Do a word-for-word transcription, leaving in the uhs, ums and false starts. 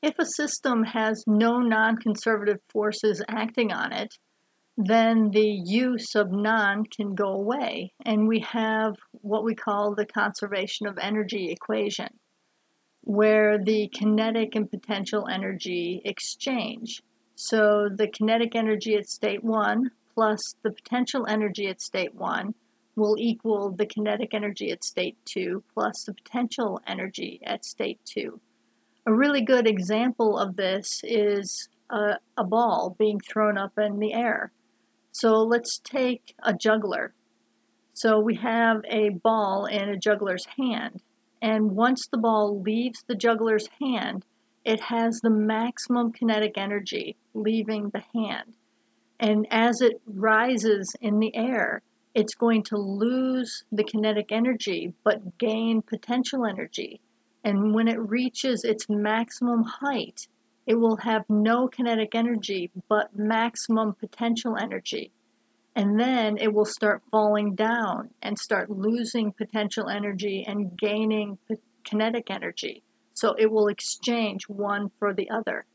If a system has no non-conservative forces acting on it, then the use of non can go away, and we have what we call the conservation of energy equation, where the kinetic and potential energy exchange. So the kinetic energy at state one plus the potential energy at state one will equal the kinetic energy at state two plus the potential energy at state two. A really good example of this is a, a ball being thrown up in the air. So let's take a juggler. So we have a ball in a juggler's hand, and once the ball leaves the juggler's hand, it has the maximum kinetic energy leaving the hand. And as it rises in the air, it's going to lose the kinetic energy but gain potential energy. And when it reaches its maximum height, it will have no kinetic energy but maximum potential energy. And then it will start falling down and start losing potential energy and gaining kinetic energy. So it will exchange one for the other.